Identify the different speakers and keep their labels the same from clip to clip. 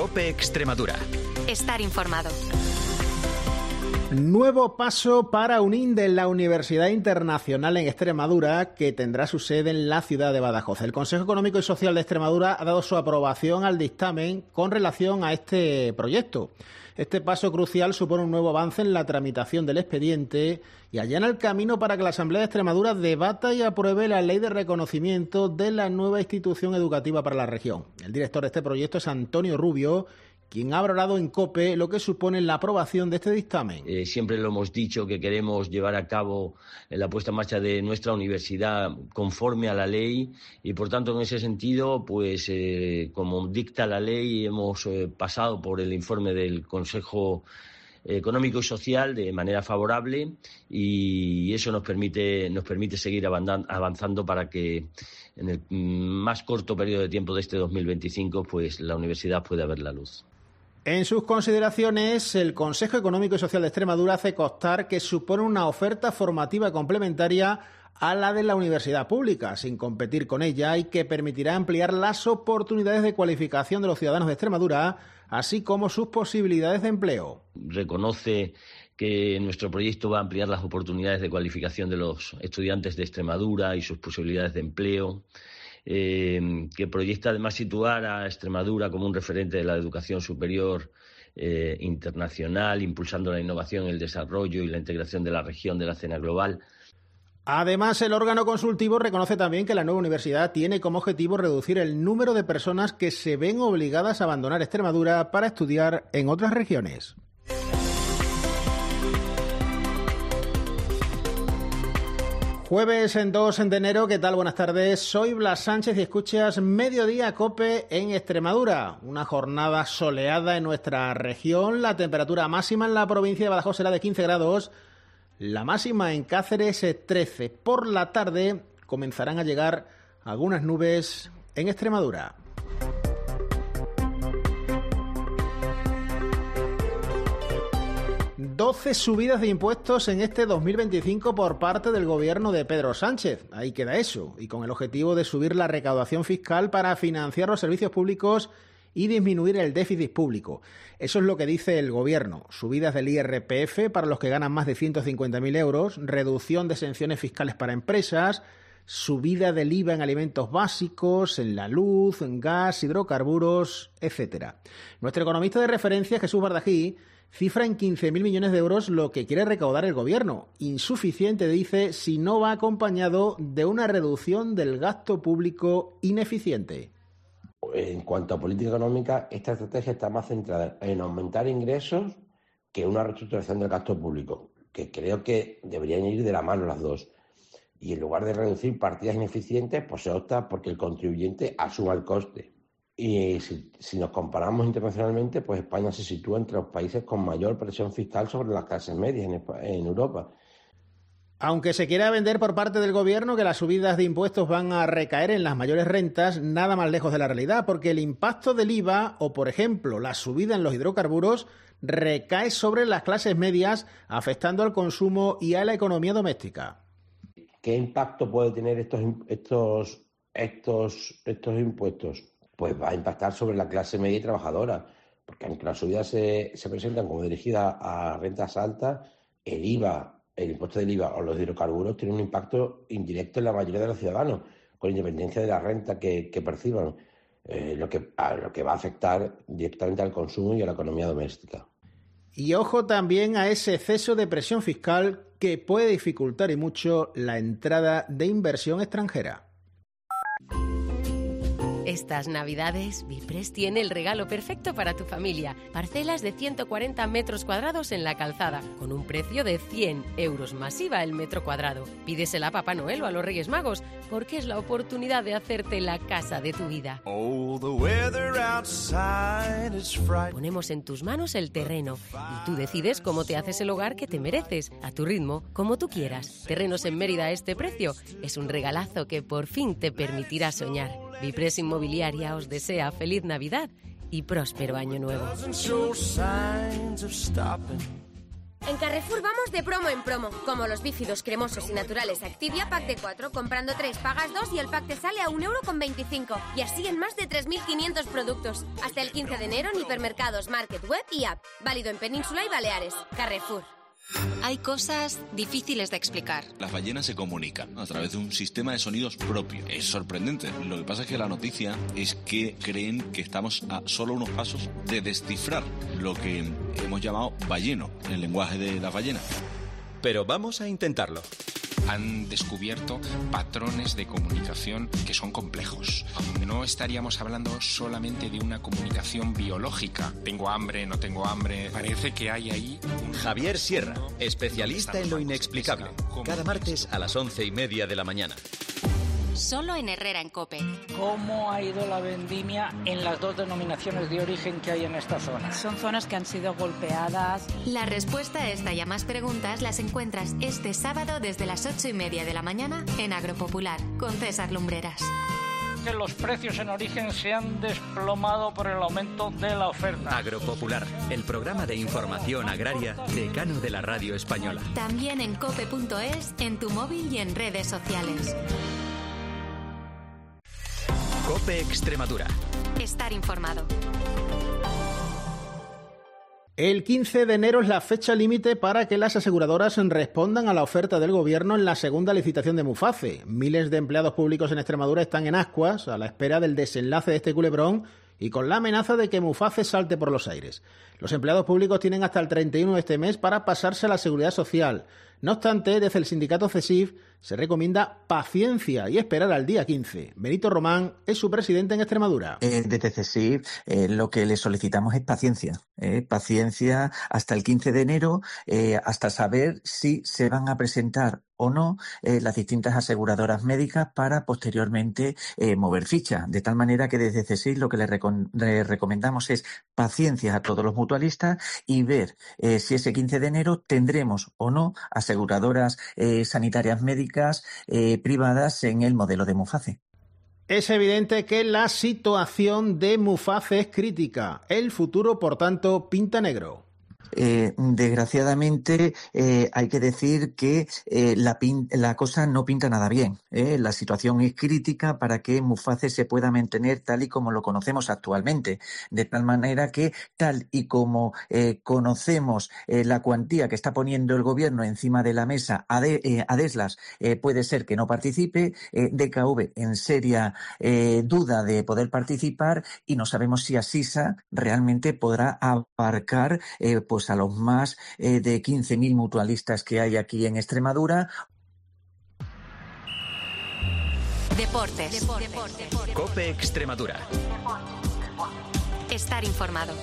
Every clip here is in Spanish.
Speaker 1: COPE Extremadura.
Speaker 2: Estar informado.
Speaker 3: Nuevo paso para UNINDE, la Universidad Internacional en Extremadura, que tendrá su sede en la ciudad de Badajoz. El Consejo Económico y Social de Extremadura ha dado su aprobación al dictamen con relación a este proyecto. Este paso crucial supone un nuevo avance en la tramitación del expediente y allana el camino para que la Asamblea de Extremadura debata y apruebe la ley de reconocimiento de la nueva institución educativa para la región. El director de este proyecto es Antonio Rubio, quien ha valorado en COPE lo que supone la aprobación de este dictamen.
Speaker 4: Siempre lo hemos dicho que queremos llevar a cabo la puesta en marcha de nuestra universidad conforme a la ley y, por tanto, en ese sentido, pues como dicta la ley, hemos pasado por el informe del Consejo Económico y Social de manera favorable y eso nos permite seguir avanzando para que en el más corto periodo de tiempo de este 2025 pues la universidad pueda ver la luz.
Speaker 3: En sus consideraciones, el Consejo Económico y Social de Extremadura hace constar que supone una oferta formativa complementaria a la de la universidad pública, sin competir con ella, y que permitirá ampliar las oportunidades de cualificación de los ciudadanos de Extremadura, así como sus posibilidades de empleo.
Speaker 4: Reconoce que nuestro proyecto va a ampliar las oportunidades de cualificación de los estudiantes de Extremadura y sus posibilidades de empleo. Que proyecta además situar a Extremadura como un referente de la educación superior internacional, impulsando la innovación, el desarrollo y la integración de la región de la escena global.
Speaker 3: Además, el órgano consultivo reconoce también que la nueva universidad tiene como objetivo reducir el número de personas que se ven obligadas a abandonar Extremadura para estudiar en otras regiones. Jueves 2 de enero, ¿qué tal? Buenas tardes, soy Blas Sánchez y escuchas Mediodía COPE en Extremadura. Una jornada soleada en nuestra región, la temperatura máxima en la provincia de Badajoz será de 15 grados, la máxima en Cáceres es 13. Por la tarde comenzarán a llegar algunas nubes en Extremadura. ...12 subidas de impuestos en este 2025 por parte del gobierno de Pedro Sánchez. Ahí queda eso. Y con el objetivo de subir la recaudación fiscal para financiar los servicios públicos y disminuir el déficit público. Eso es lo que dice el gobierno. Subidas del IRPF para los que ganan más de 150.000 euros, reducción de exenciones fiscales para empresas, subida del IVA en alimentos básicos, en la luz, en gas, hidrocarburos, etc. Nuestro economista de referencia, Jesús Bardají, cifra en 15.000 millones de euros lo que quiere recaudar el gobierno. Insuficiente, dice, si no va acompañado de una reducción del gasto público ineficiente.
Speaker 5: En cuanto a política económica, esta estrategia está más centrada en aumentar ingresos que una reestructuración del gasto público, que creo que deberían ir de la mano las dos. Y en lugar de reducir partidas ineficientes, pues se opta porque el contribuyente asuma el coste. Y si nos comparamos internacionalmente, pues España se sitúa entre los países con mayor presión fiscal sobre las clases medias en Europa.
Speaker 3: Aunque se quiera vender por parte del gobierno que las subidas de impuestos van a recaer en las mayores rentas, nada más lejos de la realidad, porque el impacto del IVA o, por ejemplo, la subida en los hidrocarburos recae sobre las clases medias, afectando al consumo y a la economía doméstica.
Speaker 5: ¿Qué impacto puede tener estos impuestos? Pues va a impactar sobre la clase media y trabajadora, porque aunque las subidas se presentan como dirigidas a rentas altas, el impuesto del IVA o los hidrocarburos tienen un impacto indirecto en la mayoría de los ciudadanos, con independencia de la renta que perciban, lo que va a afectar directamente al consumo y a la economía doméstica.
Speaker 3: Y ojo también a ese exceso de presión fiscal que puede dificultar y mucho la entrada de inversión extranjera.
Speaker 2: Estas Navidades, Bipres tiene el regalo perfecto para tu familia. Parcelas de 140 metros cuadrados en La Calzada, con un precio de 100 euros más IVA el metro cuadrado. Pídesela a Papá Noel o a los Reyes Magos, porque es la oportunidad de hacerte la casa de tu vida. Ponemos en tus manos el terreno y tú decides cómo te haces el hogar que te mereces, a tu ritmo, como tú quieras. Terrenos en Mérida a este precio es un regalazo que por fin te permitirá soñar. Bipres Inmobiliaria os desea feliz Navidad y próspero año nuevo.
Speaker 1: En Carrefour vamos de promo en promo, como los bífidos cremosos y naturales Activia pack de 4, comprando 3 pagas 2 y el pack te sale a 1,25 €. Y así en más de 3.500 productos. Hasta el 15 de enero en hipermercados, market, web y app. Válido en Península y Baleares. Carrefour.
Speaker 6: Hay cosas difíciles de explicar.
Speaker 7: Las ballenas se comunican a través de un sistema de sonidos propio. Es sorprendente. Lo que pasa es que la noticia es que creen que estamos a solo unos pasos de descifrar lo que hemos llamado balleno, el lenguaje de las ballenas.
Speaker 8: Pero vamos a intentarlo.
Speaker 9: Han descubierto patrones de comunicación que son complejos. No estaríamos hablando solamente de una comunicación biológica. Tengo hambre, no tengo hambre. Parece que hay ahí
Speaker 8: Javier Sierra, especialista en lo inexplicable. Cada martes a las 11:30 de la mañana.
Speaker 6: Solo en Herrera en COPE.
Speaker 10: ¿Cómo ha ido la vendimia en las 2 denominaciones de origen que hay en esta zona?
Speaker 11: Son zonas que han sido golpeadas.
Speaker 6: La respuesta a esta y a más preguntas las encuentras este sábado desde las 8:30 de la mañana en Agropopular, con César Lumbreras.
Speaker 10: Que los precios en origen se han desplomado por el aumento de la oferta.
Speaker 8: Agropopular, el programa de información agraria decano de la radio española.
Speaker 6: También en cope.es, en tu móvil y en redes sociales.
Speaker 8: COPE Extremadura.
Speaker 6: Estar informado.
Speaker 3: El 15 de enero es la fecha límite para que las aseguradoras respondan a la oferta del Gobierno en la segunda licitación de Muface. Miles de empleados públicos en Extremadura están en ascuas a la espera del desenlace de este culebrón y con la amenaza de que Muface salte por los aires. Los empleados públicos tienen hasta el 31 de este mes para pasarse a la Seguridad Social. No obstante, desde el sindicato CESIF se recomienda paciencia y esperar al día 15. Benito Román es su presidente en Extremadura.
Speaker 12: Desde CESIF lo que le solicitamos es paciencia. Paciencia hasta el 15 de enero, hasta saber si se van a presentar o no las distintas aseguradoras médicas para posteriormente mover ficha. De tal manera que desde CESIF lo que le recomendamos es paciencia a todos los mutualistas y ver si ese 15 de enero tendremos o no aseguradoras sanitarias médicas privadas en el modelo de Muface.
Speaker 3: Es evidente que la situación de Muface es crítica. El futuro, por tanto, pinta negro.
Speaker 12: Desgraciadamente hay que decir que la cosa no pinta nada bien. La situación es crítica para que Muface se pueda mantener tal y como lo conocemos actualmente, de tal manera que tal y como conocemos la cuantía que está poniendo el Gobierno encima de la mesa, Adeslas puede ser que no participe, DKV en seria duda de poder participar y no sabemos si Asisa realmente podrá abarcar pues a los más de 15.000 mutualistas que hay aquí en Extremadura.
Speaker 6: Deportes.
Speaker 8: COPE Extremadura.
Speaker 6: Estar informado.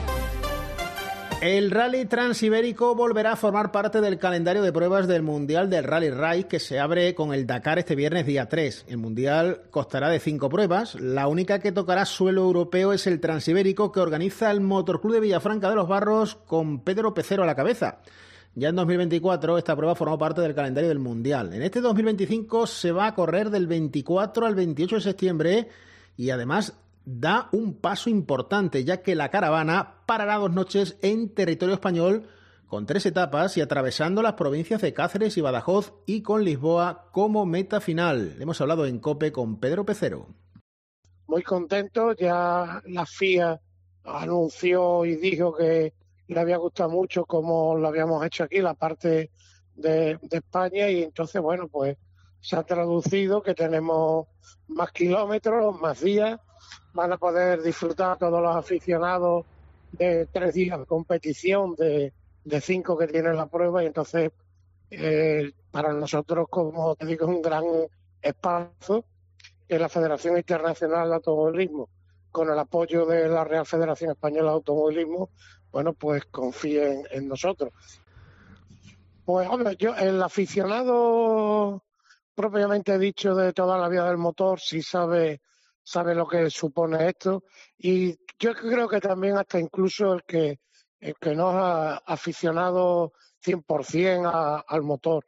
Speaker 3: El Rally Transibérico volverá a formar parte del calendario de pruebas del Mundial del Rally Raid, que se abre con el Dakar este viernes día 3. El Mundial constará de 5 pruebas. La única que tocará suelo europeo es el Transibérico, que organiza el Motorclub de Villafranca de los Barros con Pedro Pecero a la cabeza. Ya en 2024 esta prueba formó parte del calendario del Mundial. En este 2025 se va a correr del 24 al 28 de septiembre y además da un paso importante, ya que la caravana parará 2 noches en territorio español con 3 etapas y atravesando las provincias de Cáceres y Badajoz y con Lisboa como meta final. Hemos hablado en COPE con Pedro Pecero.
Speaker 13: Muy contento, ya la FIA anunció y dijo que le había gustado mucho como lo habíamos hecho aquí, la parte de España, y entonces, bueno, pues se ha traducido que tenemos más kilómetros, más días. Van a poder disfrutar todos los aficionados de 3 días de competición, de 5 que tiene la prueba, y entonces para nosotros, como te digo, es un gran espacio que la Federación Internacional de Automovilismo, con el apoyo de la Real Federación Española de Automovilismo, bueno, pues confíe en nosotros. Pues hombre, el aficionado propiamente dicho de toda la vida del motor sí sabe lo que supone esto, y yo creo que también hasta incluso el que no ha aficionado 100% al motor.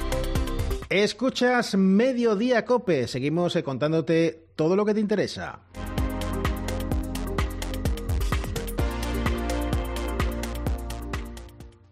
Speaker 3: Escuchas Mediodía COPE, seguimos contándote todo lo que te interesa.